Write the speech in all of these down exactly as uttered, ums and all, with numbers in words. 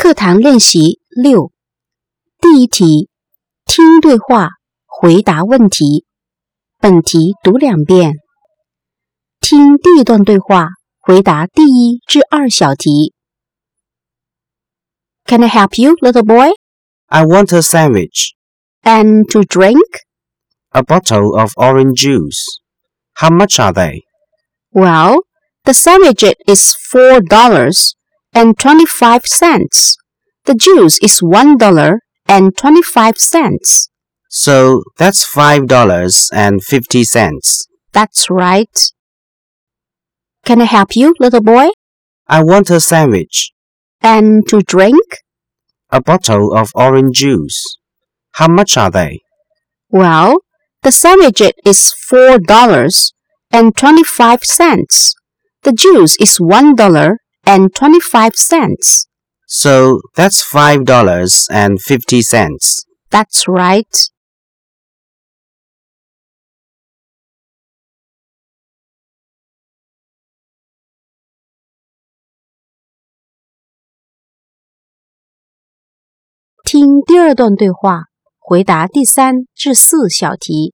课堂练习六，第一题，听对话，回答问题。本题读两遍。听第一段对话，回答第一至二小题。Can I help you, little boy? I want a sandwich. And to drink? A bottle of orange juice. How much are they? Well, the sandwich is four dollars and twenty-five cents. The juice is one dollar and twenty-five cents. So that's five dollars and fifty cents. That's right. Can I help you, little boy? I want a sandwich. And to drink? A bottle of orange juice. How much are they? Well, the sandwich is four dollars and twenty-five cents. The juice is one dollar and twenty-five cents. So that's five dollars and fifty cents. That's right. 听第二段对话，回答第三至四小题。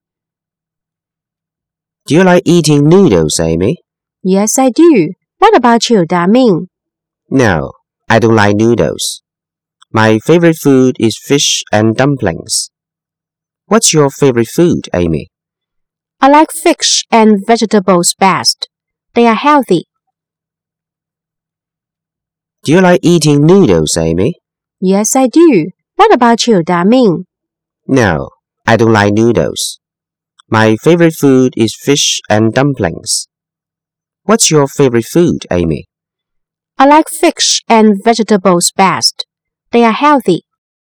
Do you like eating noodles, Amy? Yes, I do. What about you, Damin? No, I don't like noodles. My favorite food is fish and dumplings. What's your favorite food, Amy? I like fish and vegetables best. They are healthy. Do you like eating noodles, Amy? Yes, I do. What about you, Damin? No, I don't like noodles. My favorite food is fish and dumplings. What's your favorite food, Amy? I like fish and vegetables best. They are healthy.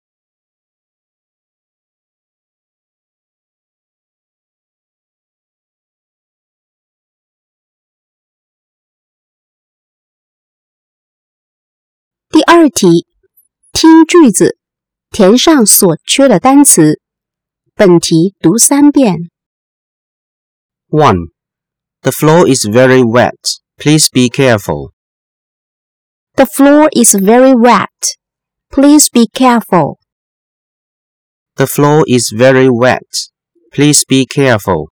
第二题，听句子，填上所缺的单词。本题读三遍。 one. The floor is very wet. Please be careful. The floor is very wet. Please be careful. The floor is very wet. Please be careful.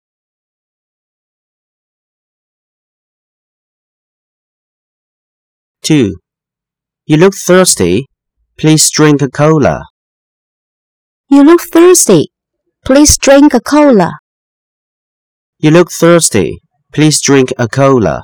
two. You look thirsty. Please drink a cola. You look thirsty. Please drink a cola. You look thirsty. Please drink a cola.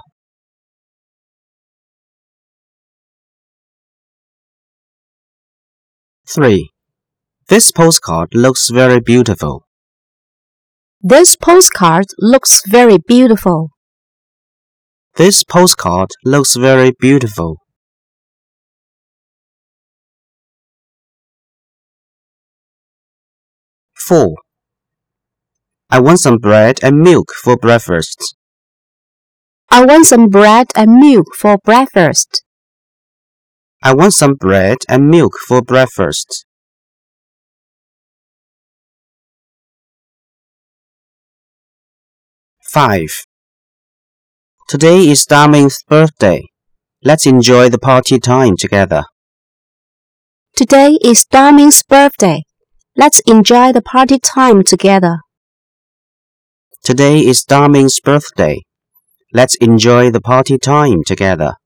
three. This postcard looks very beautiful. This postcard looks very beautiful. This postcard looks very beautiful. four. I want some bread and milk for breakfast. I want some bread and milk for breakfast. I want some bread and milk for breakfast. five. Today is Damin's birthday. Let's enjoy the party time together. Today is Damin's birthday. Let's enjoy the party time together. Today is Damin's birthday. Let's enjoy the party time together.